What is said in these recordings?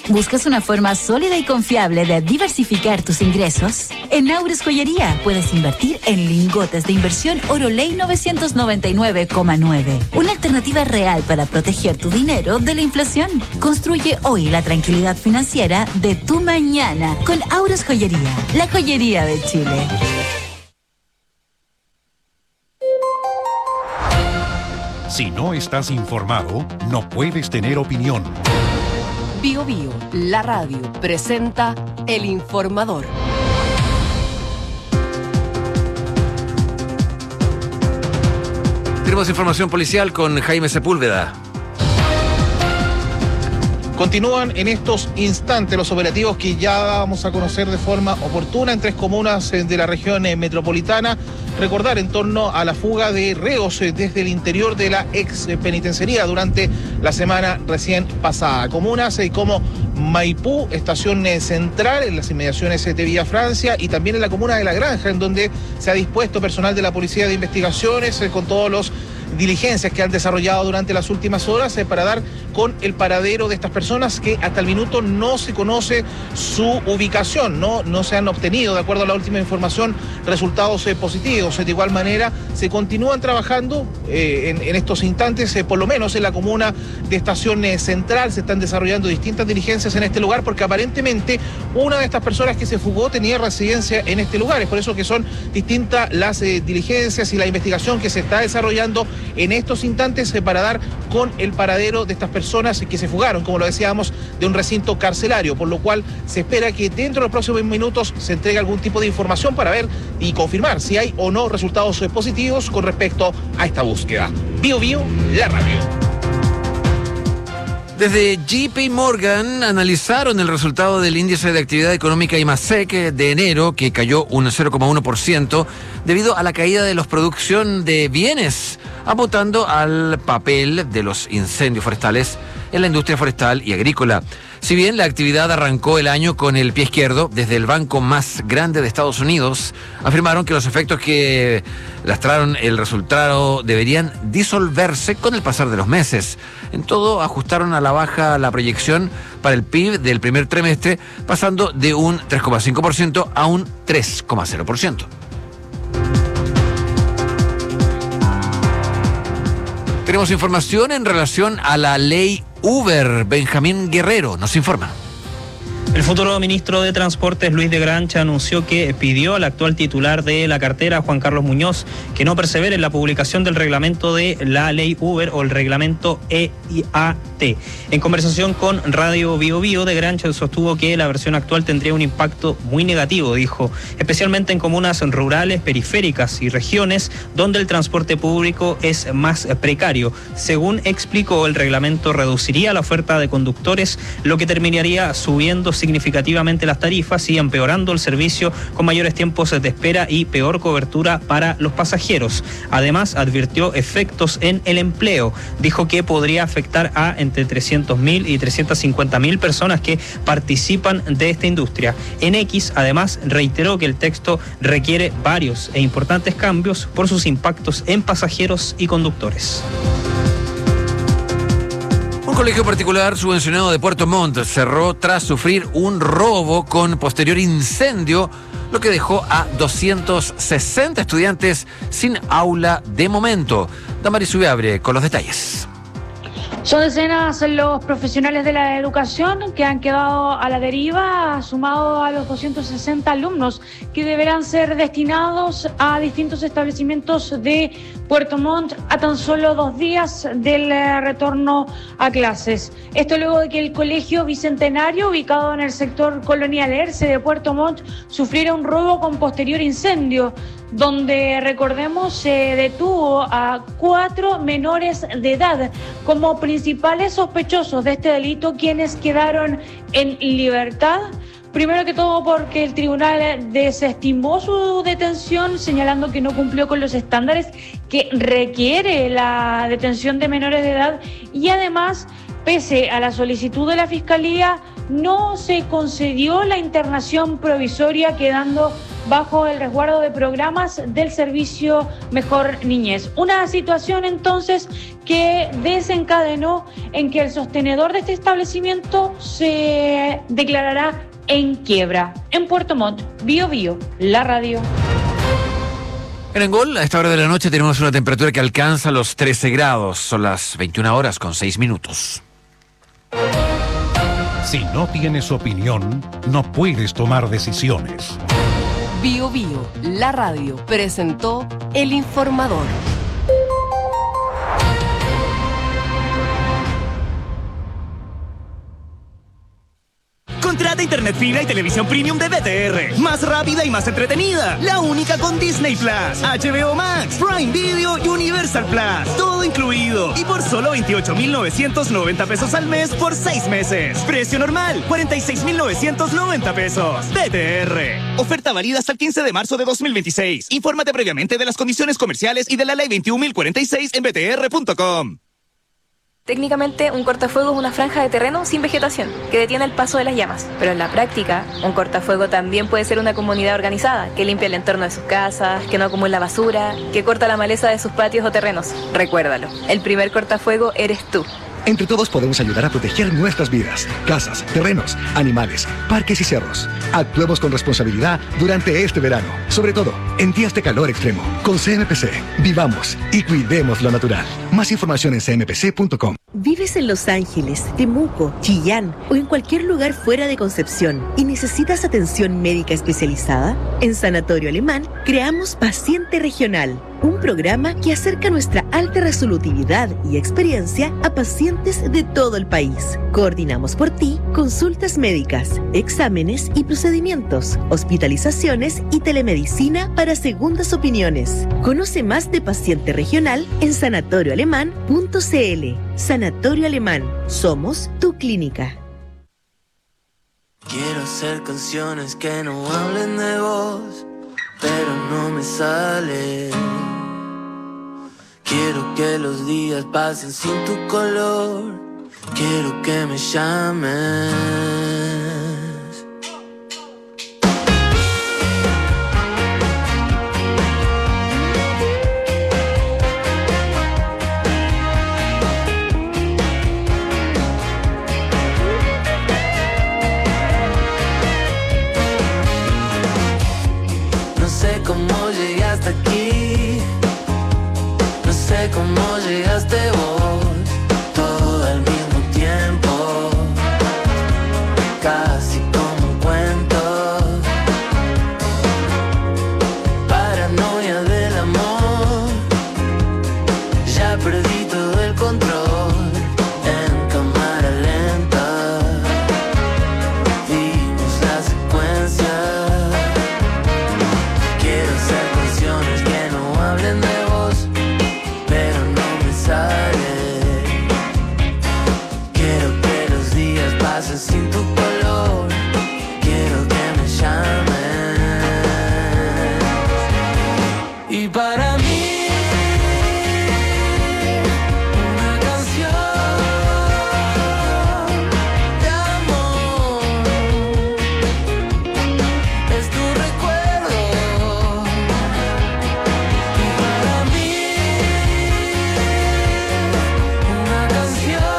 ¿Buscas una forma sólida y confiable de diversificar tus ingresos? En Aures Joyería puedes invertir en lingotes de inversión Oro Ley 999,9. Una alternativa real para proteger tu dinero de la inflación. Construye hoy la tranquilidad financiera de tu mañana con Aures Joyería, la joyería de Chile. Si no estás informado, no puedes tener opinión. Bio Bio, la radio, presenta El Informador. Tenemos información policial con Jaime Sepúlveda. Continúan en estos instantes los operativos que ya vamos a conocer de forma oportuna en 3 comunas de la región metropolitana. Recordar en torno a la fuga de reos desde el interior de la ex penitenciaría durante la semana recién pasada. Comunas como Maipú, estación central, en las inmediaciones de Villa Francia, y también en la comuna de La Granja, en donde se ha dispuesto personal de la Policía de Investigaciones con todos los diligencias que han desarrollado durante las últimas horas para dar con el paradero de estas personas que hasta el minuto no se conoce su ubicación, no se han obtenido, de acuerdo a la última información, resultados positivos. De igual manera, se continúan trabajando en estos instantes, por lo menos en la comuna de Estación Central, se están desarrollando distintas diligencias en este lugar, porque aparentemente una de estas personas que se fugó tenía residencia en este lugar. Es por eso que son distintas las diligencias y la investigación que se está desarrollando en estos instantes para dar con el paradero de estas personas que se fugaron, como lo decíamos, de un recinto carcelario, por lo cual se espera que dentro de los próximos minutos se entregue algún tipo de información para ver y confirmar si hay o no resultados positivos con respecto a esta búsqueda. Bio Bio, la radio. Desde JP Morgan analizaron el resultado del índice de actividad económica IMASEC de enero, que cayó un 0,1% debido a la caída de la producción de bienes, apuntando al papel de los incendios forestales en la industria forestal y agrícola. Si bien la actividad arrancó el año con el pie izquierdo, desde el banco más grande de Estados Unidos afirmaron que los efectos que lastraron el resultado deberían disolverse con el pasar de los meses. En todo, ajustaron a la baja la proyección para el PIB del primer trimestre, pasando de un 3,5% a un 3,0%. Tenemos información en relación a la ley Uber. Benjamín Guerrero nos informa. El futuro ministro de Transportes, Luis de Grancha, anunció que pidió al actual titular de la cartera, Juan Carlos Muñoz, que no persevere en la publicación del reglamento de la ley Uber o el reglamento EIAT. En conversación con Radio Bio Bio, de Grancha sostuvo que la versión actual tendría un impacto muy negativo, dijo, especialmente en comunas rurales, periféricas y regiones donde el transporte público es más precario. Según explicó, el reglamento reduciría la oferta de conductores, lo que terminaría subiendo significativamente las tarifas y empeorando el servicio, con mayores tiempos de espera y peor cobertura para los pasajeros. Además, advirtió efectos en el empleo. Dijo que podría afectar a entre 300.000 y 350.000 personas que participan de esta industria. En X, además, reiteró que el texto requiere varios e importantes cambios por sus impactos en pasajeros y conductores. Un colegio particular subvencionado de Puerto Montt cerró tras sufrir un robo con posterior incendio, lo que dejó a 260 estudiantes sin aula de momento. Damaris Ubiabre con los detalles. Son decenas los profesionales de la educación que han quedado a la deriva, sumado a los 260 alumnos que deberán ser destinados a distintos establecimientos de Puerto Montt a tan solo 2 días del retorno a clases. Esto luego de que el Colegio Bicentenario, ubicado en el sector Colonial Erce de Puerto Montt, sufriera un robo con posterior incendio, donde, recordemos, se detuvo a 4 menores de edad como principales sospechosos de este delito, quienes quedaron en libertad. Primero que todo porque el tribunal desestimó su detención, señalando que no cumplió con los estándares que requiere la detención de menores de edad, y además, pese a la solicitud de la Fiscalía, no se concedió la internación provisoria, quedando bajo el resguardo de programas del servicio Mejor Niñez. Una situación entonces que desencadenó en que el sostenedor de este establecimiento se declarará en quiebra. En Puerto Montt, Bío Bío, la radio. En Angol, a esta hora de la noche tenemos una temperatura que alcanza los 13 grados. Son las 21:06. Si no tienes opinión, no puedes tomar decisiones. Bío Bío, la radio, presentó El Informador. Contrata internet fibra y televisión premium de BTR. Más rápida y más entretenida. La única con Disney Plus, HBO Max, Prime Video y Universal Plus. Todo incluido. Y por solo 28,990 pesos al mes por 6 meses. Precio normal, 46,990 pesos. BTR. Oferta válida hasta el 15 de marzo de 2026. Infórmate previamente de las condiciones comerciales y de la ley 21.046 en btr.com. Técnicamente, un cortafuego es una franja de terreno sin vegetación, que detiene el paso de las llamas. Pero en la práctica, un cortafuego también puede ser una comunidad organizada, que limpia el entorno de sus casas, que no acumula basura, que corta la maleza de sus patios o terrenos. Recuérdalo, el primer cortafuego eres tú. Entre todos podemos ayudar a proteger nuestras vidas, casas, terrenos, animales, parques y cerros. Actuemos con responsabilidad durante este verano, sobre todo en días de calor extremo. Con CMPC, vivamos y cuidemos lo natural. Más información en cmpc.com. ¿Vives en Los Ángeles, Temuco, Chillán o en cualquier lugar fuera de Concepción y necesitas atención médica especializada? En Sanatorio Alemán creamos Paciente Regional, un programa que acerca nuestra alta resolutividad y experiencia a pacientes de todo el país. Coordinamos por ti consultas médicas, exámenes y procedimientos, hospitalizaciones y telemedicina para segundas opiniones. Conoce más de Paciente Regional en sanatorioalemán.cl. Sanatorio Alemán. Somos tu clínica. Quiero hacer canciones que no hablen de vos, pero no me sale. Quiero que los días pasen sin tu color. Quiero que me llames. No sé cómo llegaste aquí. No sé cómo llegaste vos. Todo al mismo tiempo. Casi como un cuento. Paranoia del amor. Ya perdí todo el control. En cámara lenta vimos la secuencia. Quiero hacer canciones que no hablen de vos, pero no me sale. Quiero que los días pasen sin tu color. Quiero que me llames. Y para mí una canción de amor es tu recuerdo. Y para mí una canción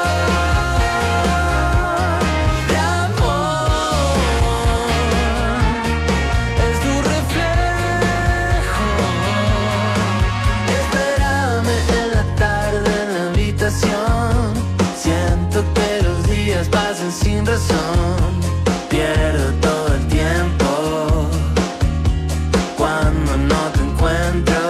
de amor es tu reflejo. Espérame en la tarde en la habitación. Siento que los días pasan sin razón. Pierdo todo el tiempo cuando no te encuentro.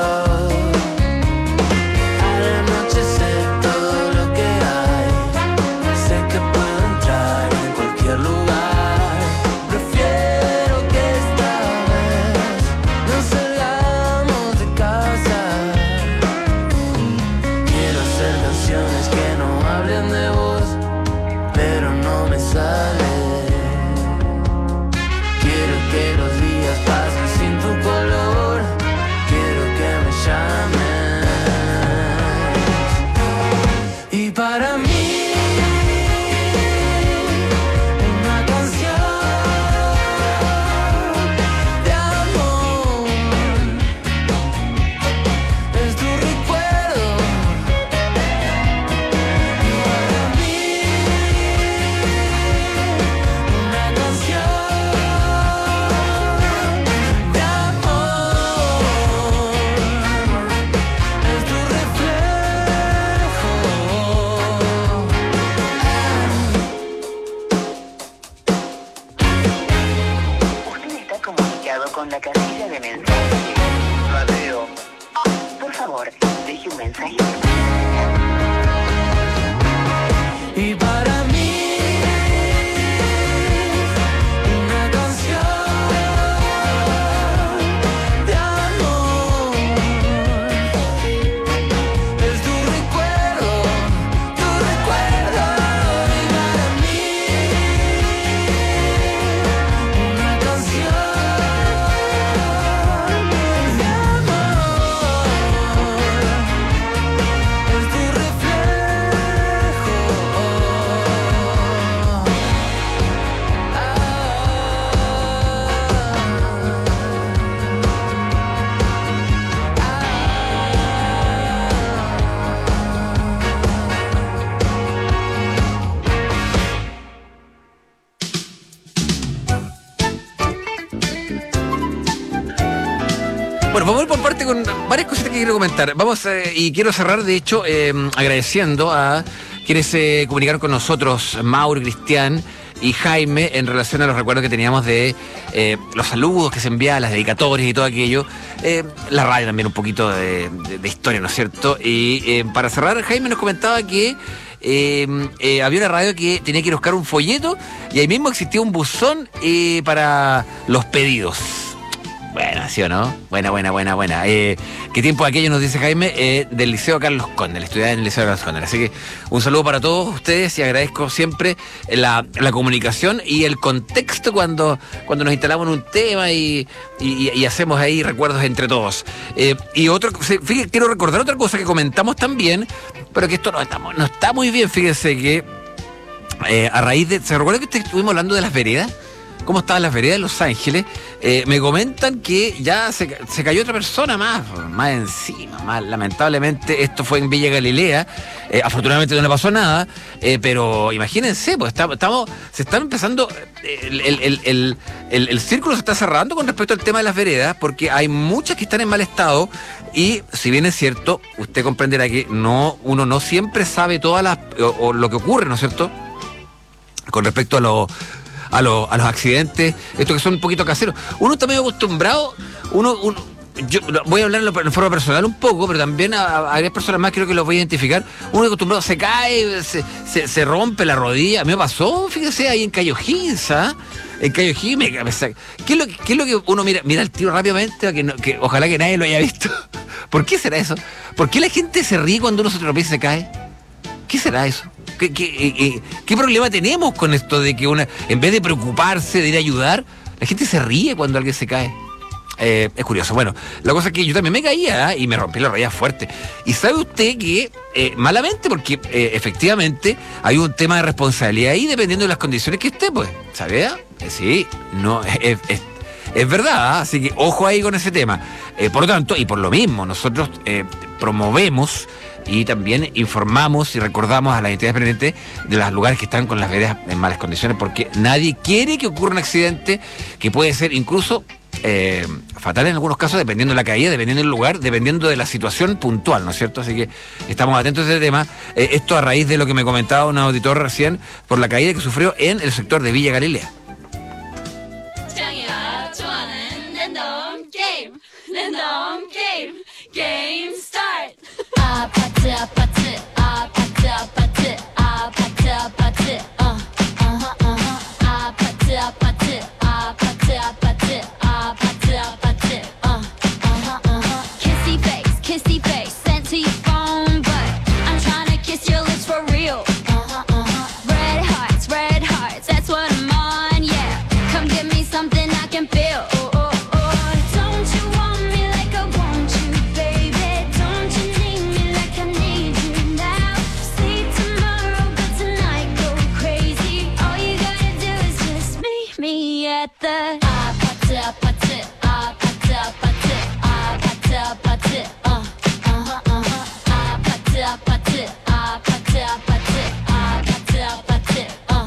Al anochecer todo lo que hay. Sé que puedo entrar en cualquier lugar. Prefiero que esta vez no salgamos de casa. Quiero hacer canciones que no hablen de vos, pero no me sale. mensaje. Y para mí, una canción de amor es tu recuerdo. Y para mí, una canción de amor es tu reflejo. Bueno, vamos a ir por parte con varias cositas que quiero comentar. Y quiero cerrar, de hecho, agradeciendo a quienes se comunicaron con nosotros, Mauro, Cristian y Jaime, en relación a los recuerdos que teníamos de los saludos que se enviaban, las dedicatorias y todo aquello. La radio también, un poquito de historia, ¿no es cierto? Y para cerrar, Jaime nos comentaba que había una radio que tenía que ir a buscar un folleto y ahí mismo existía un buzón para los pedidos. Bueno, ¿sí o no? Buena. ¿Qué tiempo aquello nos dice Jaime? Del Liceo Carlos Condel, estudiaba en el Liceo Carlos Condel. Así que un saludo para todos ustedes y agradezco siempre la comunicación y el contexto cuando nos instalamos en un tema y hacemos ahí recuerdos entre todos. Y fíjate, quiero recordar otra cosa que comentamos también, pero que esto no está muy bien. Fíjense que a raíz de... ¿Se recuerda que estuvimos hablando de las veredas? ¿Cómo estaban las veredas de Los Ángeles? Me comentan que ya se cayó otra persona más encima. Lamentablemente, esto fue en Villa Galilea. Afortunadamente no le pasó nada. Pero imagínense, pues se están empezando. El círculo se está cerrando con respecto al tema de las veredas, porque hay muchas que están en mal estado. Y si bien es cierto, usted comprenderá que uno no siempre sabe todas o lo que ocurre, ¿no es cierto? Con respecto a los accidentes, estos que son un poquito caseros. Uno está medio acostumbrado, yo voy a hablar en forma personal un poco, pero también a varias personas más creo que los voy a identificar. Uno acostumbrado, se cae, se rompe la rodilla. A mí me pasó, fíjese, ahí en Cayo Higgins, en Cayo Higgins, ¿qué es lo que uno mira el tiro rápidamente? Que ojalá que nadie lo haya visto. ¿Por qué será eso? ¿Por qué la gente se ríe cuando uno se tropieza y se cae? ¿Qué será eso? ¿Qué problema tenemos con esto de que en vez de preocuparse, de ir a ayudar, la gente se ríe cuando alguien se cae? Es curioso. Bueno, la cosa es que yo también me caía y me rompí la rodilla fuerte. Y sabe usted que, malamente, porque efectivamente hay un tema de responsabilidad ahí dependiendo de las condiciones que esté, pues. ¿Sabe? Sí, no, es verdad, así que ojo ahí con ese tema. Por lo tanto, y por lo mismo, nosotros promovemos y también informamos y recordamos a las entidades pendientes de los lugares que están con las veredas en malas condiciones, porque nadie quiere que ocurra un accidente que puede ser incluso fatal en algunos casos, dependiendo de la caída, dependiendo del lugar, dependiendo de la situación puntual, ¿no es cierto? Así que estamos atentos a ese tema. Esto a raíz de lo que me comentaba un auditor recién por la caída que sufrió en el sector de Villa Galilea. Game start. 아파트 아파트 아파트 아파트 아파트 아파트 아파트 아파트 아파트 아파트 아파트 아파트 kissy face sent to your phone, but I'm trying to kiss your lips for real. Red hearts, that's what I'm on, yeah. Come give me something I can feel. 아파트 아파트 아파트 아파트 아파트 아파트 아파트 아파트 아파트 아파트 아파트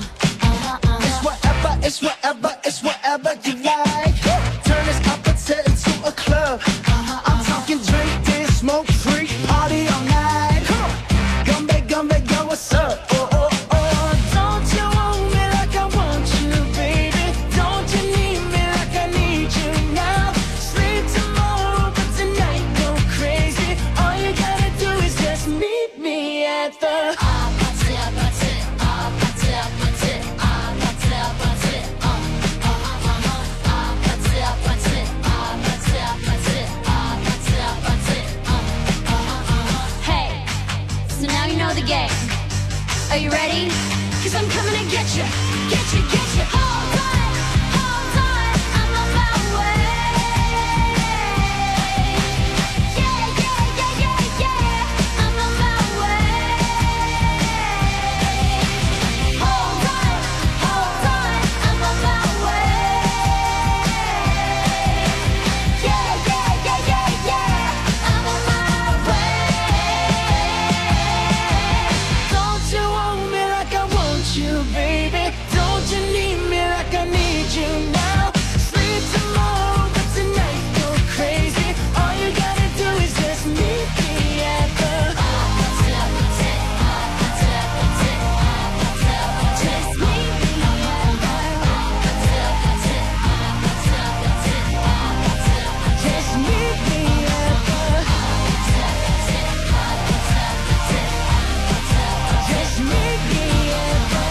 It's whatever you like. Turn this opposite into a club. I'm talking drink, dance, smoke, freak, party all night. Come back, yo, what's up? Don't you want me like I want you, baby? Don't you need me like I need you now? Sleep tomorrow, but tonight go crazy. All you gotta do is the game. Are you ready? 'Cause I'm coming to get you, get you, get you. Hold on, I'm on my way. Yeah, yeah, yeah, yeah, yeah, I'm on my way. Hold on, I'm on my way. Yeah, yeah, yeah, yeah, yeah, I'm on my way. Don't you want me like I want you, baby? Don't you need me like I need you now? Sleep tomorrow, but tonight go crazy. All you gotta do is just meet me at the just meet me just meet me at the just meet me at the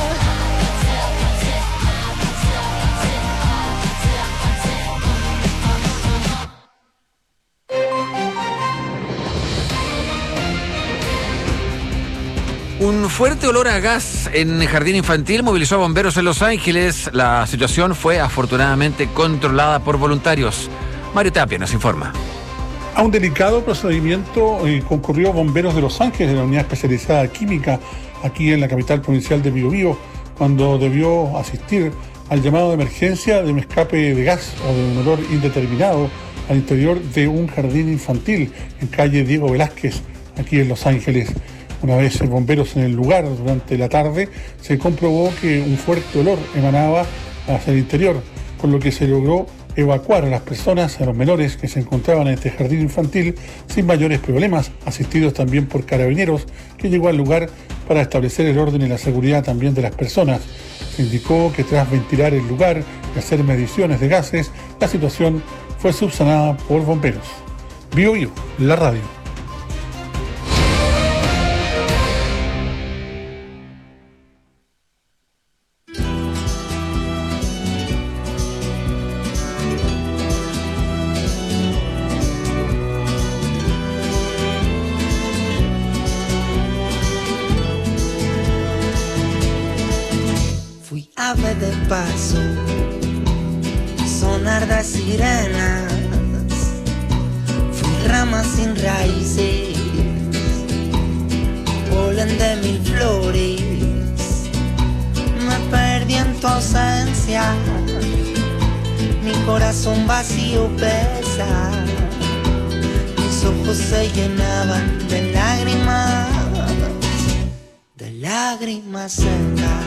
Un fuerte olor a gas en el jardín infantil movilizó a bomberos en Los Ángeles. La situación fue afortunadamente controlada por voluntarios. Mario Tapia nos informa. A un delicado procedimiento concurrió bomberos de Los Ángeles, de la unidad especializada química, aquí en la capital provincial de Biobío, cuando debió asistir al llamado de emergencia de un escape de gas o de un olor indeterminado al interior de un jardín infantil en calle Diego Velázquez, aquí en Los Ángeles. Una vez bomberos en el lugar durante la tarde, se comprobó que un fuerte olor emanaba hacia el interior, con lo que se logró evacuar a las personas, a los menores que se encontraban en este jardín infantil sin mayores problemas, asistidos también por carabineros, que llegó al lugar para establecer el orden y la seguridad también de las personas. Se indicó que tras ventilar el lugar y hacer mediciones de gases, la situación fue subsanada por bomberos. Biobío, la radio. Fui ave de paso, sonar de sirenas. Fui rama sin raíces, polen de mil flores. Me perdí en tu ausencia, mi corazón vacío pesa. Mis ojos se llenaban de lágrimas secas.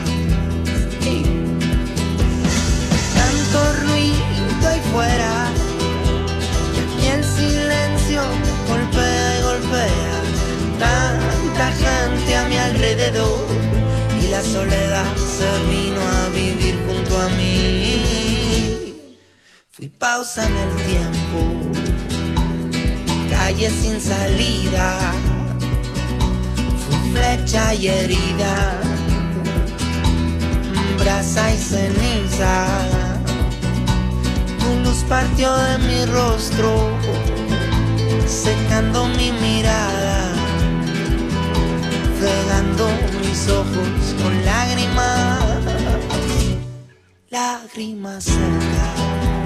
Tanto ruido ahí fuera, y aquí el silencio golpea y golpea. Tanta gente a mi alrededor, y la soledad se vino a vivir junto a mí. Fui pausa en el tiempo, calle sin salida. Fui flecha y herida, brasa y ceniza. Tu luz partió de mi rostro, secando mi mirada, regando mis ojos con lágrimas, lágrimas secas.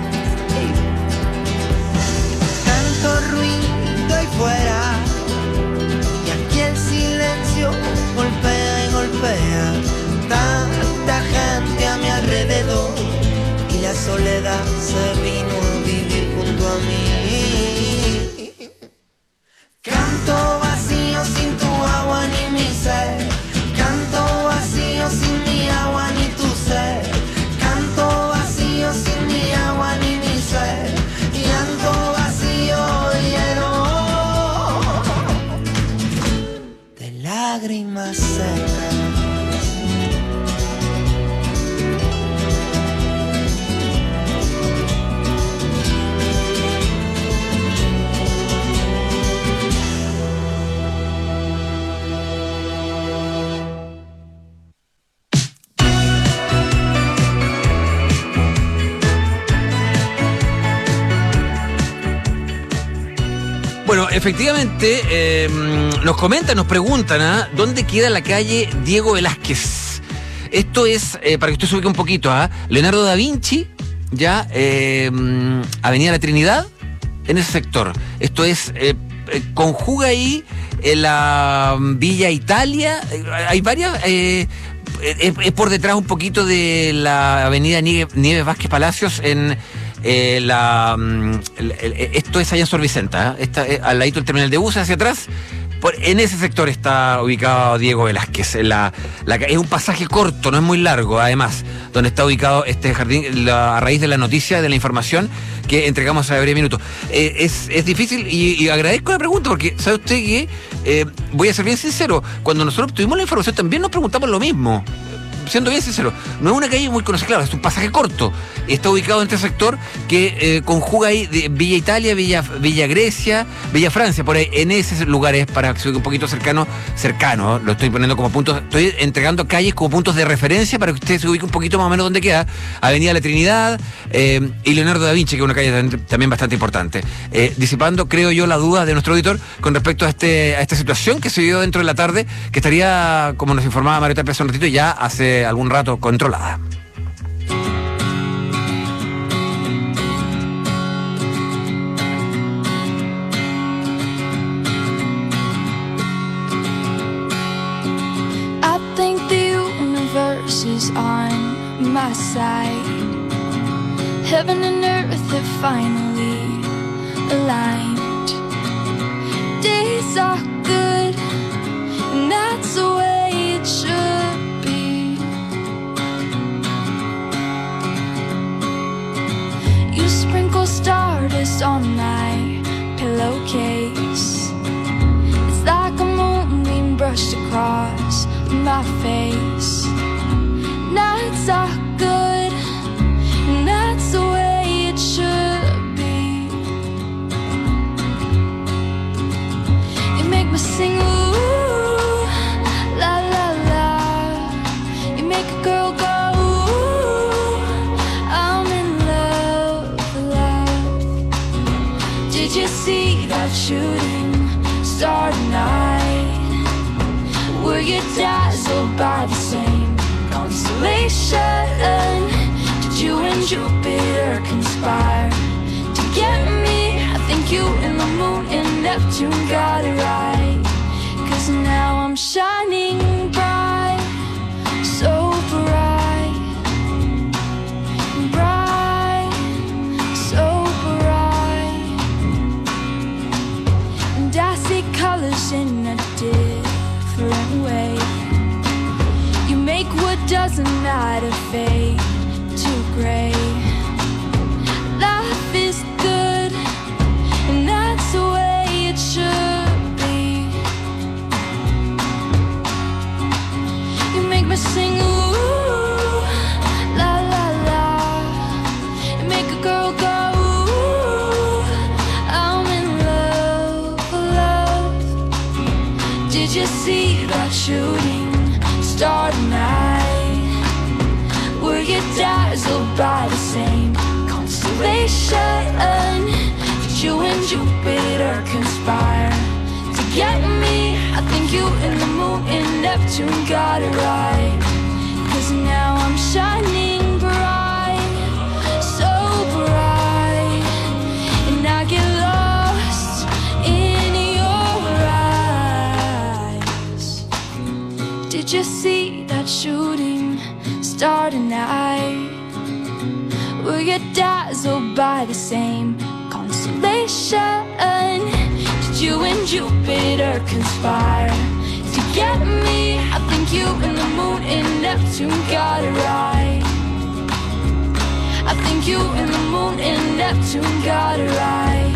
Tanto ruido ahí fuera, y aquí el silencio golpea y golpea. Tanta gente a mi alrededor, y la soledad se vino a vivir junto a mí. Canto vacío sin tu agua ni mi sed, canto vacío sin mi agua ni tu sed, canto vacío sin mi agua ni mi sed, llanto vacío lleno. efectivamente, nos comentan, nos preguntan, ¿dónde queda la calle Diego Velázquez? Esto es, para que usted se ubique un poquito, Leonardo da Vinci, ya, Avenida La Trinidad, en ese sector. Esto es, conjuga ahí la Villa Italia, hay varias, es por detrás un poquito de la Avenida Nieves Vázquez Palacios en... esto es allá en Sor Vicenta, al ladito del terminal de buses hacia atrás. En ese sector está ubicado Diego Velázquez. Es un pasaje corto, no es muy largo, además, donde está ubicado este jardín, a raíz de la noticia, de la información que entregamos a breve minuto. Es difícil y agradezco la pregunta porque, ¿sabe usted que voy a ser bien sincero? Cuando nosotros tuvimos la información también nos preguntamos lo mismo. Siendo bien sincero, no es una calle muy conocida, claro, es un pasaje corto. Está ubicado en este sector que conjuga ahí de Villa Italia, Villa Grecia, Villa Francia, por ahí, en esos lugares, para que se ubique un poquito cercano, lo estoy poniendo como puntos, estoy entregando calles como puntos de referencia para que usted se ubique un poquito más o menos donde queda. Avenida La Trinidad y Leonardo da Vinci, que es una calle también bastante importante. Disipando, creo yo, la duda de nuestro auditor con respecto a esta situación que se vivió dentro de la tarde, que estaría, como nos informaba Mario Tapia hace un ratito, ya hace algún rato controlada. I think the universe is on my side. Heaven and earth have finally aligned. Days are good, and that's the way it should be. You sprinkle stardust on my pillowcase. It's like a moonbeam brushed across my face. Nights are good, and that's the way it should be. You make me sing, ooh, la la la. You make a girl go, ooh, I'm in love, love. Did you see that shooting star tonight? Were you dazzled by the same constellation? Did you and Jupiter conspire to get me? I think you and the moon and Neptune got it right. 'Cause now I'm shining bright, so bright, bright, so bright. And I see colors in a different way. You make what doesn't matter fade to gray. Life is good, and that's the way it should be. You make me sing, ooh, la la la. You make a girl go, ooh, I'm in love, love. Did you see that shooting star tonight? Were you dazzled by the same constellation? Did you and Jupiter conspire to get me? I think you and the moon and Neptune got it right. 'Cause now I'm shining bright, so bright. And I get lost in your eyes. Did you see that shooting star tonight? Were you dazzled by the same constellation? Did you and Jupiter conspire to get me? I think you and the moon and Neptune got it right. I think you and the moon and Neptune got it right.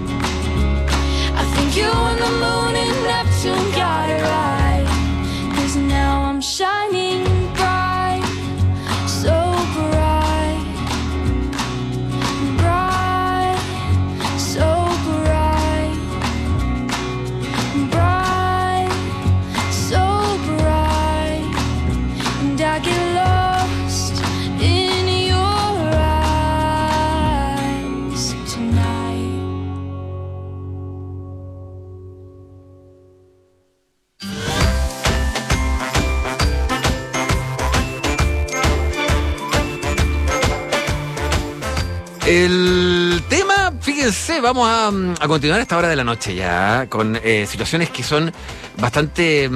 I think you and the moon and Neptune got it right. 'Cause now I'm shining bright, so bright, bright, so bright, bright, so bright. And I get lost in your eyes tonight. El tema, fíjense, vamos a continuar a esta hora de la noche ya, con situaciones que son bastante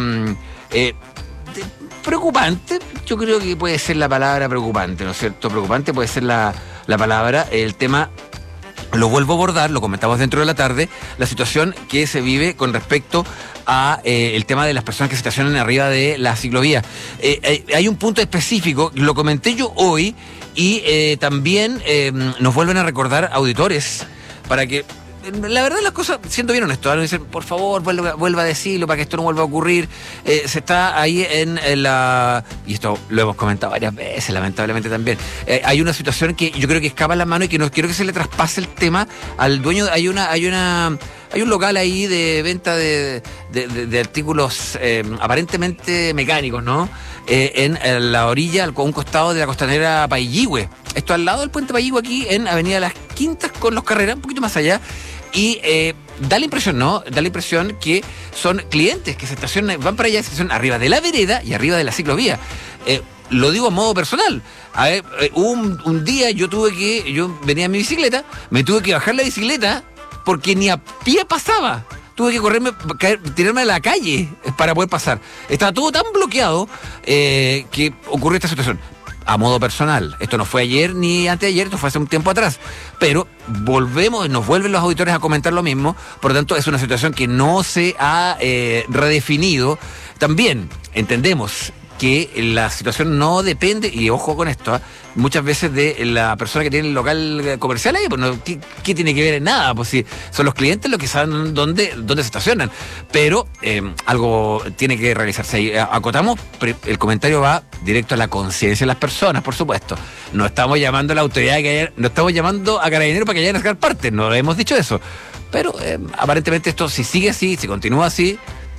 preocupantes. Yo creo que puede ser la palabra preocupante, ¿no es cierto? Preocupante puede ser la palabra. El tema, lo vuelvo a abordar, lo comentamos dentro de la tarde, la situación que se vive con respecto a el tema de las personas que se estacionan arriba de la ciclovía. Hay un punto específico, lo comenté yo hoy, y también nos vuelven a recordar auditores para que, la verdad, las cosas, siendo bien honesto, nos dicen, por favor, vuelva a decirlo para que esto no vuelva a ocurrir. Se está ahí en la... Y esto lo hemos comentado varias veces, lamentablemente también. Hay una situación que yo creo que escapa la mano y que no quiero que se le traspase el tema al dueño. Hay un local ahí de venta de artículos aparentemente mecánicos, ¿no? En la orilla, a un costado de la costanera Pailligüe. Esto al lado del puente Pailligüe, aquí en Avenida Las Quintas con Los Carreras, un poquito más allá. Y da la impresión, ¿no? Da la impresión que son clientes que se estacionan, van para allá, se estacionan arriba de la vereda y arriba de la ciclovía. Lo digo a modo personal. A ver, un día yo venía en mi bicicleta, me tuve que bajar la bicicleta porque ni a pie pasaba. Tuve que tirarme a la calle para poder pasar. Estaba todo tan bloqueado que ocurrió esta situación. A modo personal. Esto no fue ayer ni antes de ayer, esto fue hace un tiempo atrás. Pero nos vuelven los auditores a comentar lo mismo. Por lo tanto, es una situación que no se ha redefinido. También entendemos que la situación no depende, y ojo con esto, muchas veces de la persona que tiene el local comercial ahí, pues no, ¿qué tiene que ver en nada? Pues si son los clientes los que saben dónde se estacionan. Pero algo tiene que realizarse ahí. Acotamos, el comentario va directo a la conciencia de las personas, por supuesto. No estamos llamando a la autoridad, no estamos llamando a Carabineros para que vayan a sacar parte, no hemos dicho eso. Pero aparentemente esto, si sigue así, si continúa así,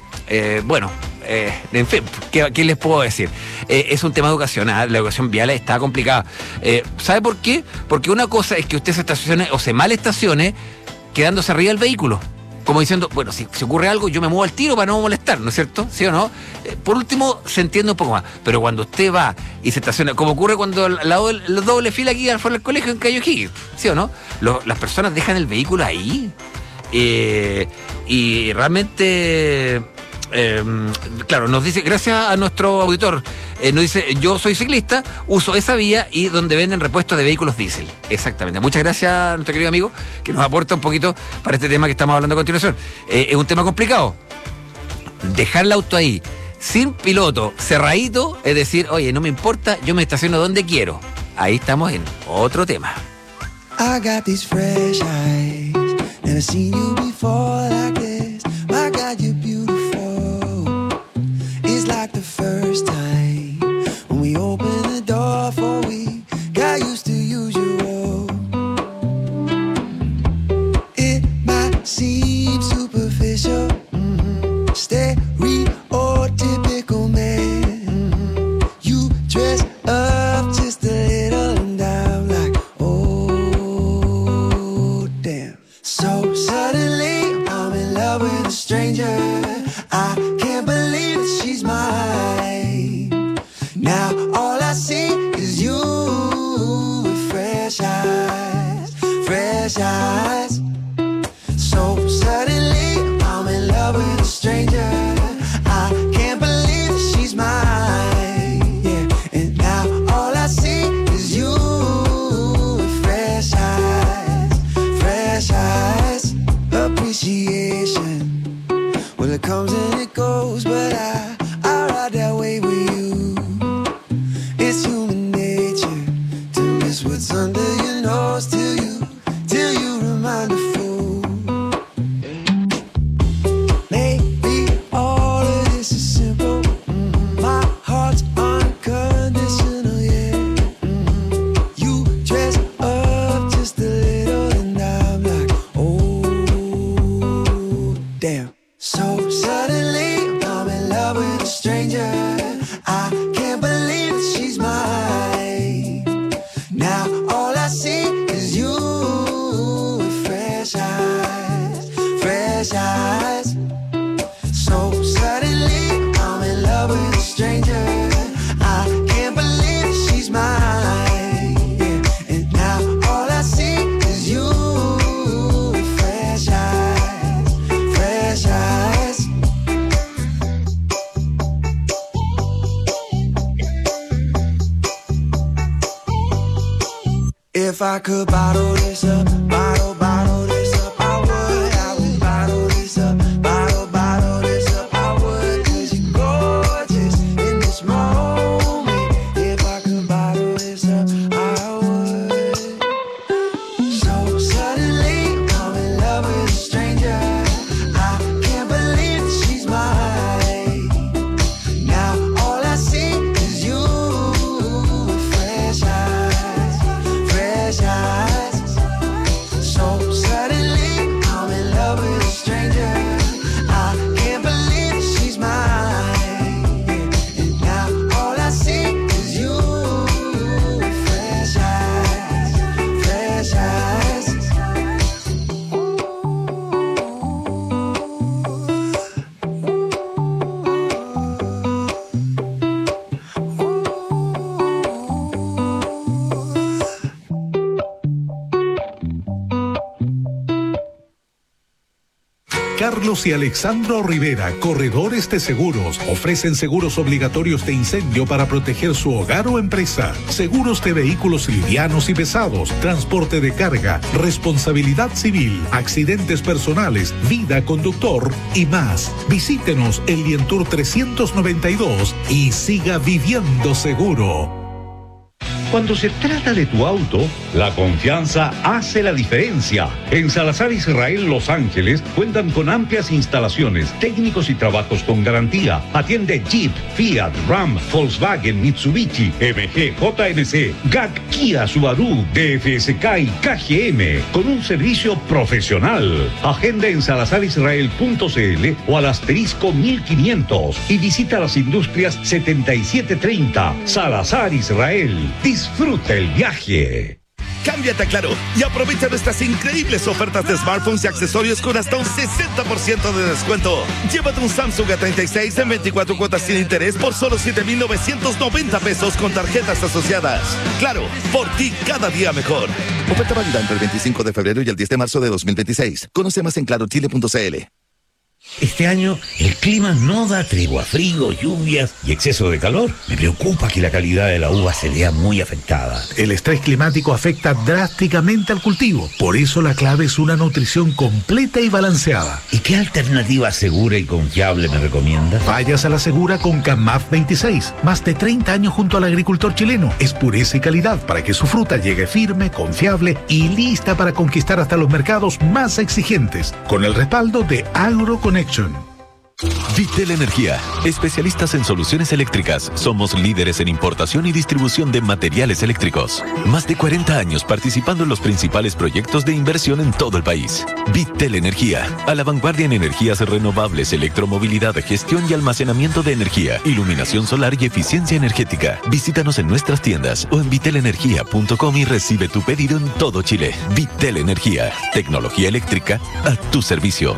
en fin, ¿qué les puedo decir? Es un tema de educación, la educación vial está complicada. ¿Sabe por qué? Porque una cosa es que usted se estacione o se mal estacione quedándose arriba del vehículo, como diciendo, bueno, si ocurre algo yo me muevo al tiro para no molestar, ¿no es cierto? ¿Sí o no? Por último, se entiende un poco más. Pero cuando usted va y se estaciona, como ocurre cuando la doble fila aquí afuera del colegio en Cayo Higgins, ¿sí o no? Las personas dejan el vehículo ahí y realmente... claro, nos dice, gracias a nuestro auditor, nos dice, yo soy ciclista, uso esa vía y donde venden repuestos de vehículos diésel. Exactamente. Muchas gracias a nuestro querido amigo que nos aporta un poquito para este tema que estamos hablando a continuación. Es un tema complicado. Dejar el auto ahí, sin piloto, cerradito, es decir, oye, no me importa, yo me estaciono donde quiero. Ahí estamos en otro tema. I got these fresh eyes, never seen you before like this. My God, you're beautiful. It's like the first time when we opened the door for we got used to usual. It might seem superficial, stereotypical man. You dress up just a little and I'm like, oh damn. So suddenly I'm in love with a stranger. I can't believe that she's mine. Now all I see is you with fresh eyes, fresh eyes. So suddenly I'm in love with a stranger. I can't believe that she's mine. Yeah, and now all I see is you with fresh eyes, fresh eyes. Appreciation, well, it comes and it goes, but I ride that way with you. It's human nature to miss what's under your nose till you remind a fool. Maybe all of this is simple. My heart's unconditional, yeah. You dress up just a little and I'm like, oh damn. So suddenly I'm in love with a stranger. I can't believe that she's mine. Now all I see is you with fresh eyes, fresh eyes. So suddenly I'm in love with a stranger. I can't believe that she's mine. Yeah, and now all I see I could bottle this up, bottle this up, I would bottle this up, bottle this up, I would. 'Cause you're gorgeous in this moment. If I could bottle this up, I would. So suddenly I'm in love with a stranger. I can't believe that she's mine. Now all I see is you with fresh eyes, fresh eyes. So suddenly I'm in love with a stranger. I can't believe that she's mine. And now all I see is you with fresh eyes, fresh eyes. Carlos y Alexandro Rivera, corredores de seguros, ofrecen seguros obligatorios de incendio para proteger su hogar o empresa, seguros de vehículos livianos y pesados, transporte de carga, responsabilidad civil, accidentes personales, vida conductor y más. Visítenos en Lientour 392 y siga viviendo seguro. Cuando se trata de tu auto, la confianza hace la diferencia. En Salazar Israel Los Ángeles cuentan con amplias instalaciones, técnicos y trabajos con garantía. Atiende Jeep, Fiat, Ram, Volkswagen, Mitsubishi, MG, JNC, GAC, Kia, Subaru, DFSK y KGM, con un servicio profesional. Agenda en salazarisrael.cl o al asterisco 1500 y visita las industrias 7730. Salazar Israel. Disfruta el viaje. Cámbiate a Claro y aprovecha nuestras increíbles ofertas de smartphones y accesorios con hasta un 60% de descuento. Llévate un Samsung A36 en 24 cuotas sin interés por solo 7,990 pesos con tarjetas asociadas. Claro, por ti cada día mejor. Oferta válida entre el 25 de febrero y el 10 de marzo de 2026. Conoce más en clarochile.cl. Este año el clima no da tregua, frío, lluvias y exceso de calor. Me preocupa que la calidad de la uva se vea muy afectada. El estrés climático afecta drásticamente al cultivo. Por eso la clave es una nutrición completa y balanceada. ¿Y qué alternativa segura y confiable me recomienda? Vayas a la segura con CAMAF 26. Más de 30 años junto al agricultor chileno. Es pureza y calidad para que su fruta llegue firme, confiable y lista para conquistar hasta los mercados más exigentes. Con el respaldo de AgroConnection. Vitel Energía, especialistas en soluciones eléctricas. Somos líderes en importación y distribución de materiales eléctricos. Más de 40 años participando en los principales proyectos de inversión en todo el país. Vitel Energía, a la vanguardia en energías renovables, electromovilidad, gestión y almacenamiento de energía, iluminación solar y eficiencia energética. Visítanos en nuestras tiendas o en vitelenergia.com y recibe tu pedido en todo Chile. Vitel Energía, tecnología eléctrica a tu servicio.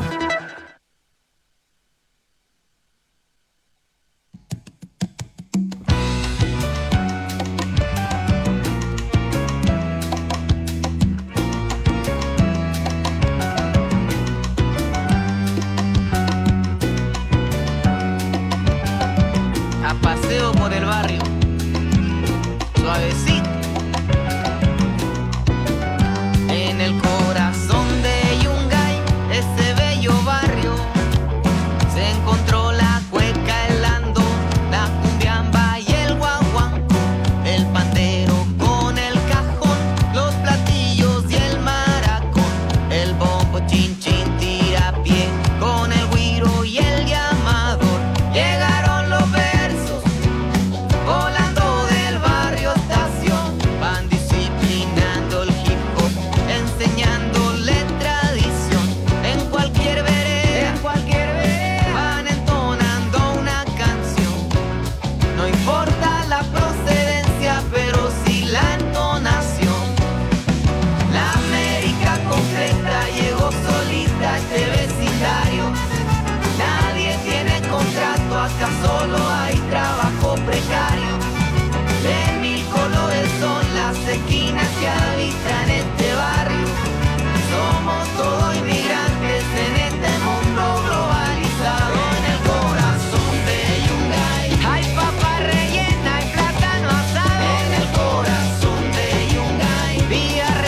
Vía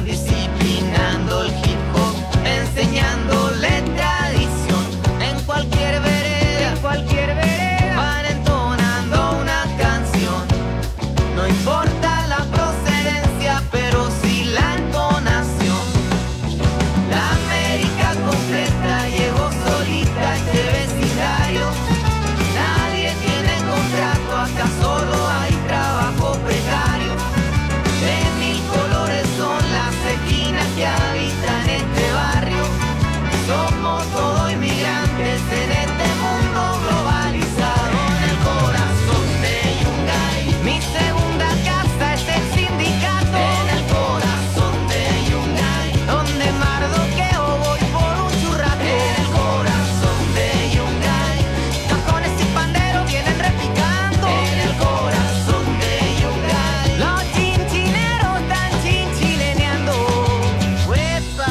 disciplinando el hip hop, enseñándole tradición. En cualquier vereda, van entonando una canción. No importa la procedencia, pero sí la entonación. La América completa llegó solita a este vecindario. Nadie tiene contrato, acá solo hay trabajo precario. De mil colores son las esquinas que habitan este barrio. Somos todos inmigrantes en este mundo globalizado. En el corazón de Yungay, mi segunda casa es el sindicato. En el corazón de Yungay, donde mardoqueo voy por un churraco. En el corazón de Yungay, cajones y panderos vienen replicando. En el corazón de Yungay, los chinchineros están chinchileneando. ¡Huepa!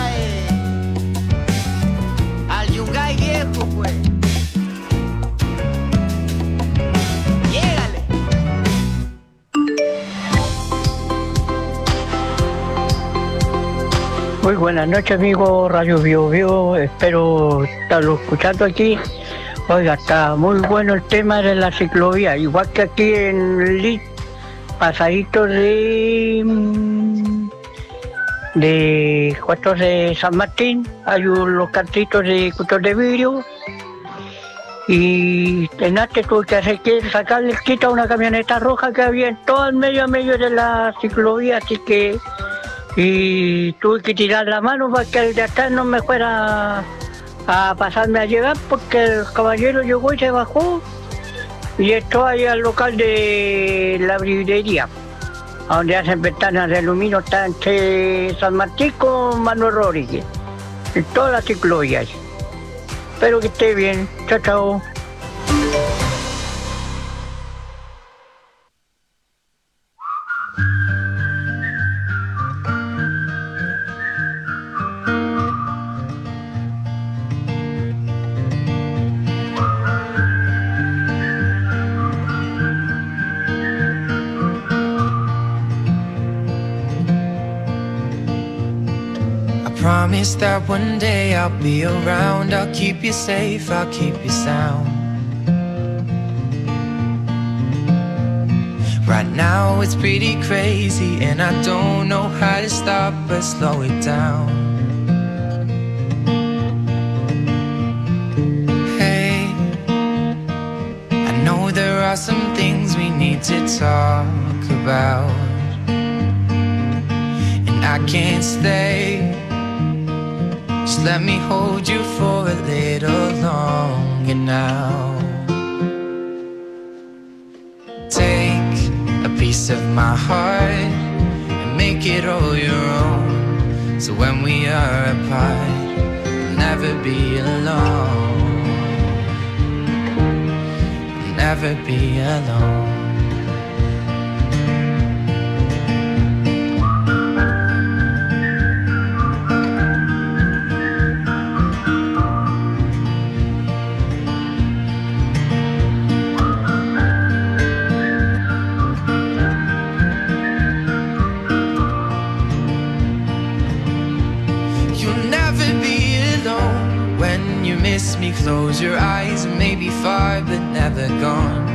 Al Yungay viejo, pues. Llégale. Muy buenas noches, amigos Radio Bio Bio. Espero estarlo escuchando aquí. Oiga, está muy bueno el tema de la ciclovía. Igual que aquí en Lit, pasadito de Cuartos de San Martín, hay los cartitos de cutos de vidrio. Y en este tuve que hacer que sacarle el quito a una camioneta roja que había en todo el medio de la ciclovía, así que y tuve que tirar la mano para que el de atrás no me fuera a pasarme a llegar, porque el caballero llegó y se bajó y esto ahí al local de la bridería, donde hacen ventanas de aluminio, está entre San Martín con Manuel Rodríguez, en toda la ciclovía. Espero que esté bien. Chao, chao. Promise that one day I'll be around. I'll keep you safe, I'll keep you sound. Right now it's pretty crazy and I don't know how to stop but slow it down. Hey, I know there are some things we need to talk about, and I can't stay. Just let me hold you for a little longer now. Take a piece of my heart and make it all your own. So when we are apart, we'll never be alone. We'll never be alone. Miss me, close your eyes and maybe far but never gone.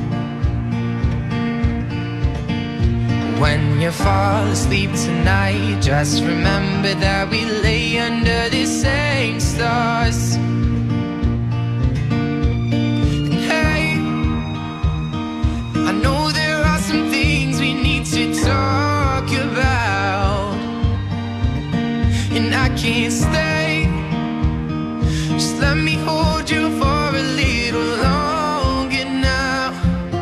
When you fall asleep tonight, just remember that we lay under the same stars. Hey, I know there are some things we need to talk about, and I can't stay. Just let me hold you for a little longer now,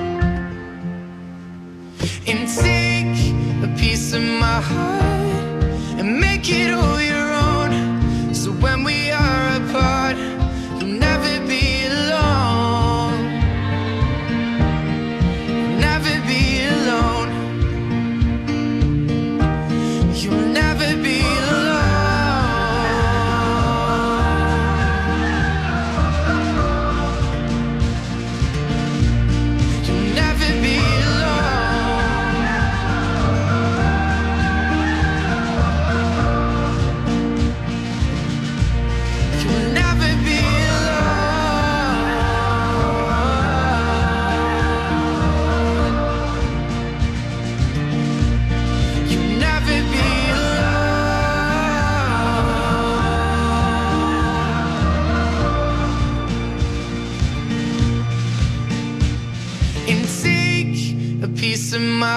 and take a piece of my heart and make it all your own. So when we are apart, you'll never be alone. Never be alone. You'll never be alone.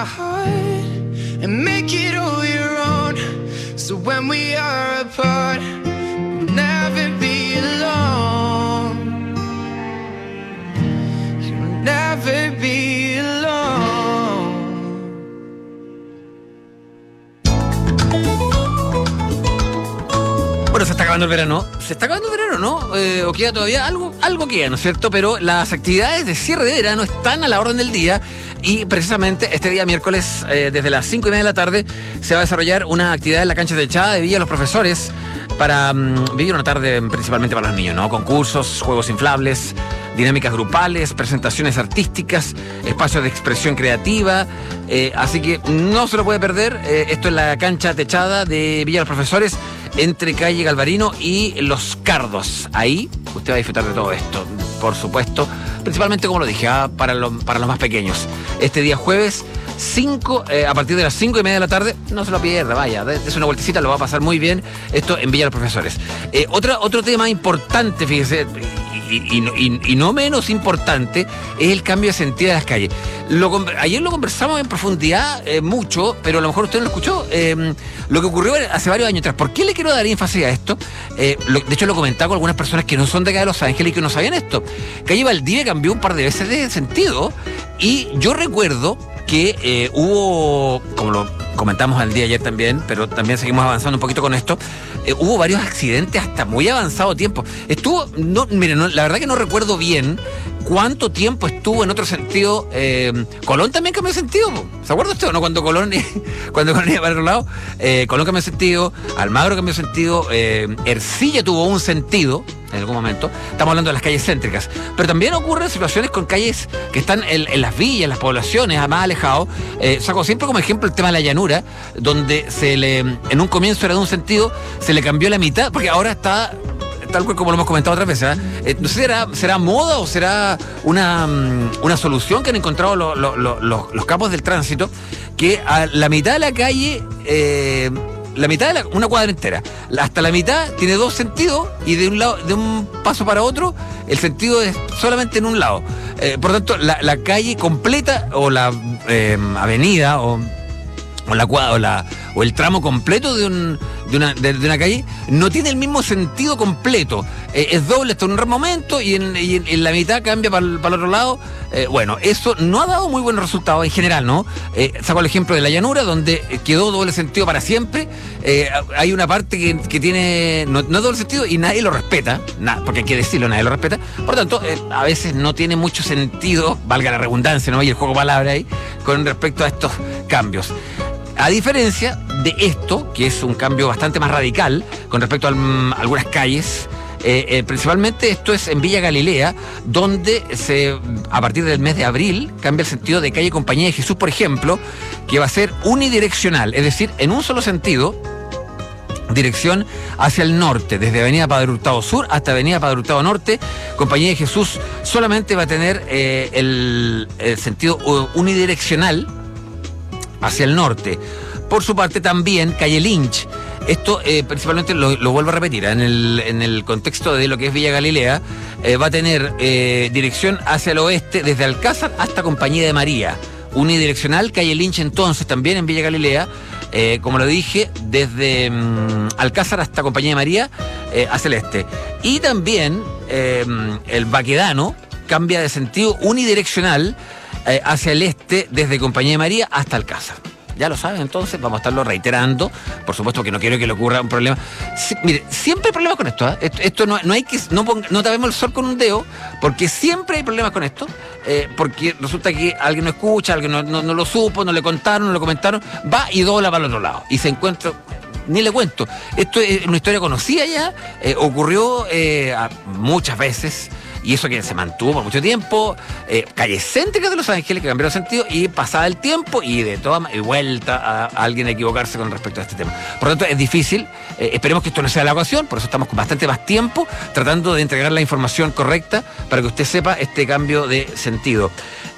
our heart and make it all your own. So when we are apart, we'll never be alone. You'll never be alone. Bueno, se está acabando el verano. Se está acabando el verano, ¿no? O queda todavía algo queda, ¿no es cierto? Pero las actividades de cierre de verano están a la orden del día y precisamente este día miércoles, desde las 5:30 de la tarde, se va a desarrollar una actividad en la cancha techada de Villa Los Profesores para vivir una tarde principalmente para los niños, ¿no? Concursos, juegos inflables, dinámicas grupales, presentaciones artísticas, espacios de expresión creativa, así que no se lo puede perder. Esto es la cancha techada de Villa Los Profesores, entre calle Galvarino y Los Cardos. Ahí usted va a disfrutar de todo esto, por supuesto, principalmente, como lo dije, para los más pequeños. Este día jueves 5, a partir de las 5:30 de la tarde, no se lo pierda, vaya, es una vueltecita, lo va a pasar muy bien, esto en Villa Los Profesores. Otro tema importante, fíjese, y no menos importante, es el cambio de sentido de las calles. Ayer lo conversamos en profundidad mucho, pero a lo mejor usted no lo escuchó, lo que ocurrió hace varios años atrás. ¿Por qué le quiero dar énfasis a esto? De hecho, lo comentaba con algunas personas que no son de acá de Los Ángeles y que no sabían esto. Calle Valdivia cambió un par de veces de sentido y yo recuerdo que hubo, como lo comentamos el día de ayer también, pero también seguimos avanzando un poquito con esto, hubo varios accidentes hasta muy avanzado tiempo. La verdad que no recuerdo bien cuánto tiempo estuvo en otro sentido. Colón también cambió de sentido, ¿se acuerda usted o no? Cuando Colón iba para otro lado, Colón cambió de sentido, Almagro cambió de sentido, Ercilla tuvo un sentido en algún momento. Estamos hablando de las calles céntricas, pero también ocurren situaciones con calles que están en las villas, en las poblaciones, más alejados. Saco siempre como ejemplo el tema de la llanura, donde en un comienzo era de un sentido, se le cambió la mitad, porque ahora está tal cual como lo hemos comentado otras veces, no sé si será moda o será una solución que han encontrado los capos del tránsito, que a la mitad de la calle, una cuadra entera, hasta la mitad tiene dos sentidos y de un paso para otro el sentido es solamente en un lado. Por tanto, la calle completa o la avenida o el tramo completo de una calle no tiene el mismo sentido completo. Es doble hasta un momento y en la mitad cambia para el otro lado. Bueno, eso no ha dado muy buenos resultados en general, ¿no? Saco el ejemplo de la llanura, donde quedó doble sentido para siempre. Hay una parte que tiene no es doble sentido y nadie lo respeta, porque hay que decirlo, nadie lo respeta. Por tanto, a veces no tiene mucho sentido, valga la redundancia, ¿no? Y el juego de palabras ahí, con respecto a estos cambios. A diferencia de esto, que es un cambio bastante más radical con respecto a algunas calles, principalmente esto es en Villa Galilea, donde a partir del mes de abril cambia el sentido de calle Compañía de Jesús, por ejemplo, que va a ser unidireccional, es decir, en un solo sentido, dirección hacia el norte, desde Avenida Padre Hurtado Sur hasta Avenida Padre Hurtado Norte. Compañía de Jesús solamente va a tener el sentido unidireccional hacia el norte. Por su parte también calle Lynch, esto principalmente lo vuelvo a repetir, en el contexto de lo que es Villa Galilea, va a tener dirección hacia el oeste desde Alcázar hasta Compañía de María, unidireccional. Calle Lynch entonces también en Villa Galilea, como lo dije, desde Alcázar hasta Compañía de María hacia el este. Y también el Baquedano cambia de sentido unidireccional hacia el este desde Compañía de María hasta Alcázar. Ya lo saben, entonces vamos a estarlo reiterando. Por supuesto que no quiero que le ocurra un problema. Mire, siempre hay problemas con esto, Esto no hay que no tapemos el sol con un dedo, porque siempre hay problemas con esto, porque resulta que alguien no escucha, alguien no lo supo, no le contaron, no lo comentaron, va y dobla para el otro lado y se encuentra. Ni le cuento. Esto es una historia conocida ya, ocurrió muchas veces. Y eso que se mantuvo por mucho tiempo, calles céntricas de Los Ángeles que cambiaron sentido y pasaba el tiempo y vuelta a alguien a equivocarse con respecto a este tema. Por lo tanto, es difícil. Esperemos que esto no sea la ocasión, por eso estamos con bastante más tiempo tratando de entregar la información correcta para que usted sepa este cambio de sentido.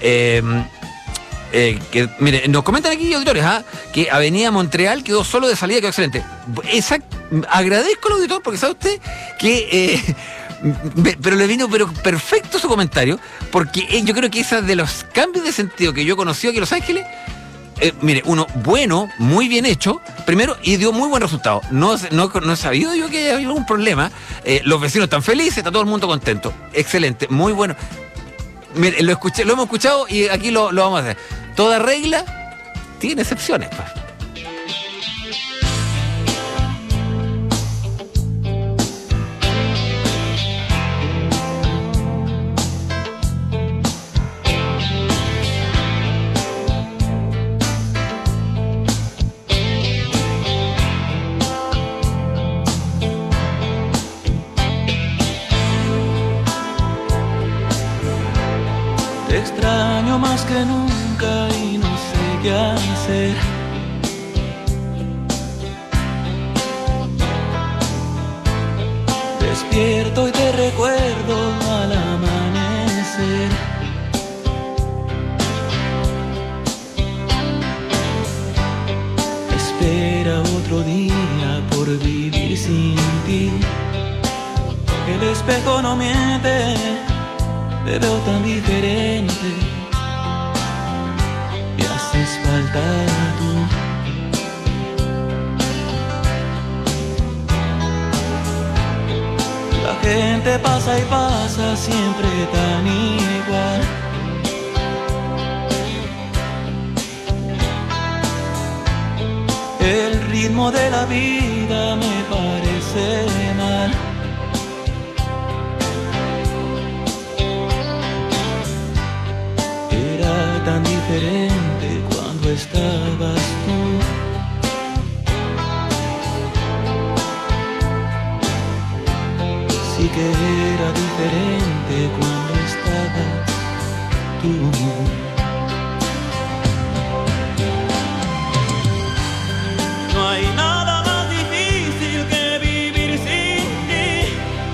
Mire, nos comentan aquí auditores que Avenida Montreal quedó solo de salida, quedó excelente. Agradezco al auditor porque sabe usted que... pero le vino perfecto su comentario, porque yo creo que esa de los cambios de sentido que yo he conocido aquí en Los Ángeles, Mire, uno bueno, muy bien hecho, primero, y dio muy buen resultado. No he sabido yo que había algún problema. Los vecinos están felices, está todo el mundo contento. Excelente, muy bueno. Mire, lo hemos escuchado y aquí lo vamos a hacer. Toda regla tiene excepciones, pues. Te extraño más que nunca y no sé qué hacer. Despierto y te recuerdo al amanecer. Espera otro día por vivir sin ti. El espejo no miente. Te veo tan diferente, me haces falta tú. La gente pasa y pasa siempre tan igual. El ritmo de la vida me parece mal. Tan diferente cuando estabas tú. Sí que era diferente cuando estabas tú. No hay nada más difícil que vivir sin ti.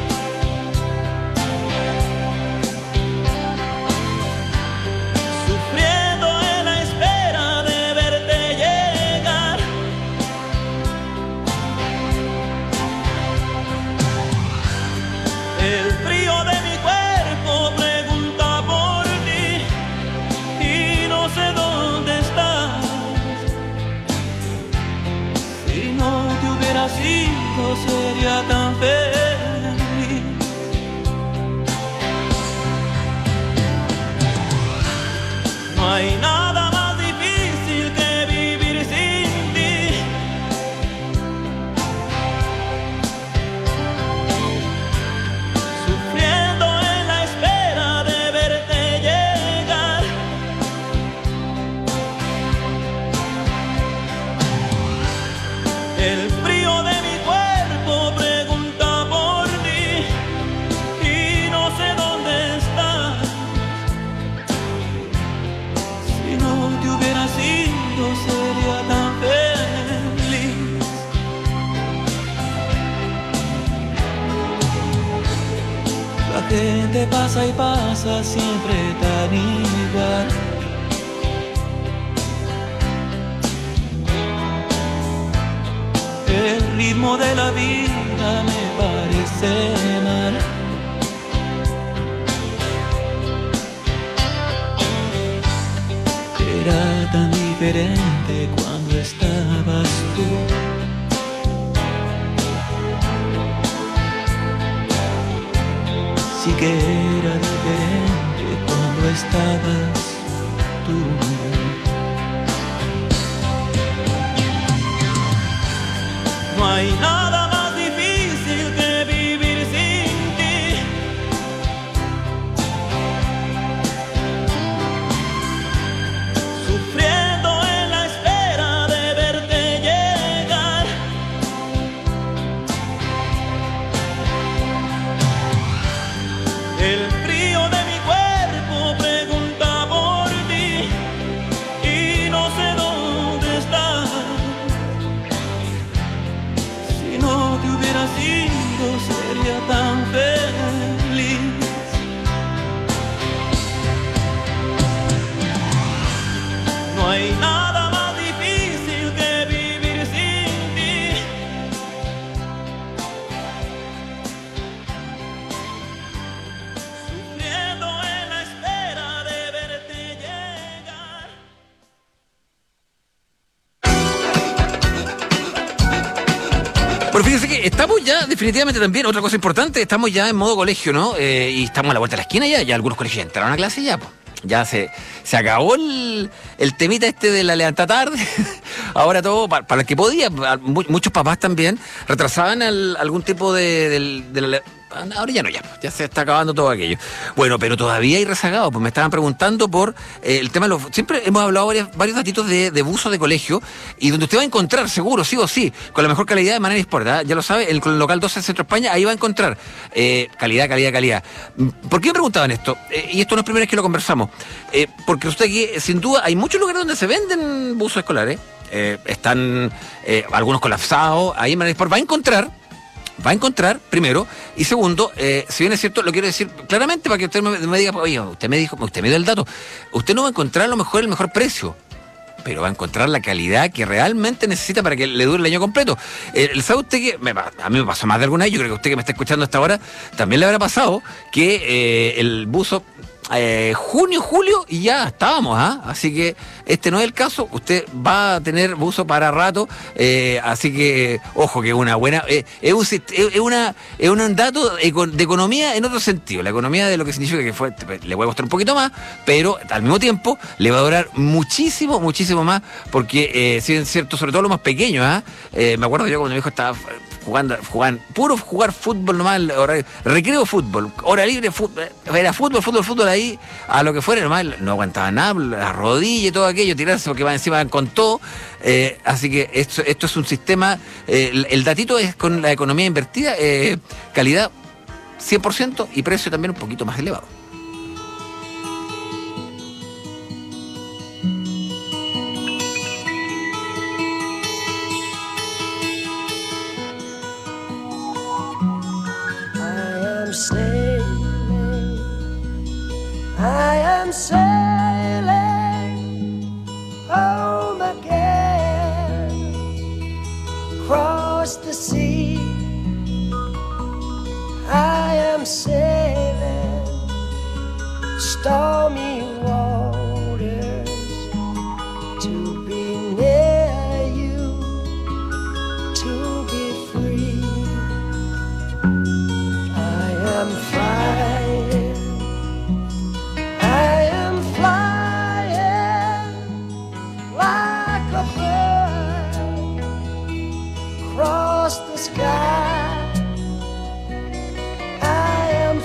No sería tan feliz. No hay nada más difícil que vivir sin ti. Sufriendo en la espera de verte llegar. El frío de mi cuerpo pregunta por ti y no sé dónde estás. Si no te hubieras ido sería tan feliz. La gente pasa y pasa siempre tan igual. El ritmo de la vida me parece mal. Era tan diferente cuando estabas tú. Sí que era diferente cuando estabas tú. No hay nada más difícil que vivir sin ti. Sufriendo en la espera de verte llegar. El frío de mi cuerpo pregunta por ti y no sé dónde estás. Si no Pero fíjense que estamos ya, definitivamente también, otra cosa importante, estamos ya en modo colegio, ¿no? Y estamos a la vuelta de la esquina ya algunos colegios ya entraron a clase ya, pues. Ya se acabó el temita este de la levantada tarde. Ahora todo, para el que podía, muchos papás también retrasaban algún tipo de la... Ahora ya no, ya se está acabando todo aquello. Bueno, pero todavía hay rezagados, pues me estaban preguntando por el tema de los... Siempre hemos hablado varios datitos de buzo de colegio, y donde usted va a encontrar, seguro, sí o sí, con la mejor calidad de manera Sport, ¿eh? Ya lo sabe, el local 12 de Centro España, ahí va a encontrar calidad. ¿Por qué me preguntaban esto? Y esto no es primera vez que lo conversamos. Porque usted aquí, sin duda, hay muchos lugares donde se venden buzos escolares, están algunos colapsados, ahí en manera Sport va a encontrar, primero, y segundo, si bien es cierto, lo quiero decir claramente para que usted me diga, oye, usted me dio el dato, usted no va a encontrar a lo mejor el mejor precio, pero va a encontrar la calidad que realmente necesita para que le dure el año completo. ¿Sabe usted que a mí me pasó más de alguna vez? Yo creo que usted que me está escuchando hasta ahora también le habrá pasado que el buzo... junio, julio y ya estábamos, así que este no es el caso, usted va a tener buzo para rato, así que ojo, que es una buena, es un dato de economía en otro sentido, la economía de lo que significa que le puede costar un poquito más, pero al mismo tiempo le va a durar muchísimo más, porque si es cierto, sobre todo los más pequeños, me acuerdo yo cuando mi hijo estaba jugar fútbol nomás, recreo fútbol, hora libre fútbol, era fútbol ahí, a lo que fuera nomás, no aguantaba nada, la rodilla y todo aquello, tirarse porque van encima con todo, así que esto es un sistema, el datito es con la economía invertida, calidad 100% y precio también un poquito más elevado. I am sailing home again, across the sea. I am sailing stormy waters to be near you, to be free. I am flying, I am flying like a bird across the sky. I am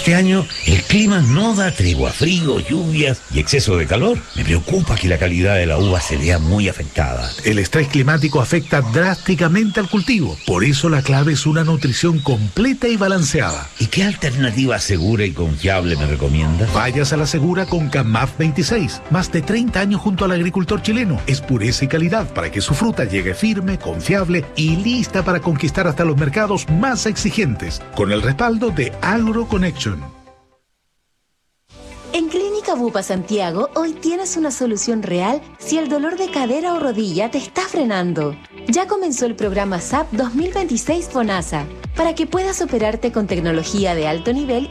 este año el clima no da tregua, frío, lluvias y exceso de calor. Me preocupa que la calidad de la uva se vea muy afectada. El estrés climático afecta drásticamente al cultivo. Por eso la clave es una nutrición completa y balanceada. ¿Y qué alternativa segura y confiable me recomiendas? Vayas a la segura con CAMAF 26. Más de 30 años junto al agricultor chileno. Es pureza y calidad para que su fruta llegue firme, confiable y lista para conquistar hasta los mercados más exigentes. Con el respaldo de AgroConnection. En Clínica Bupa Santiago, hoy tienes una solución real si el dolor de cadera o rodilla te está frenando. Ya comenzó el programa SAP 2026 FONASA, para que puedas operarte con tecnología de alto nivel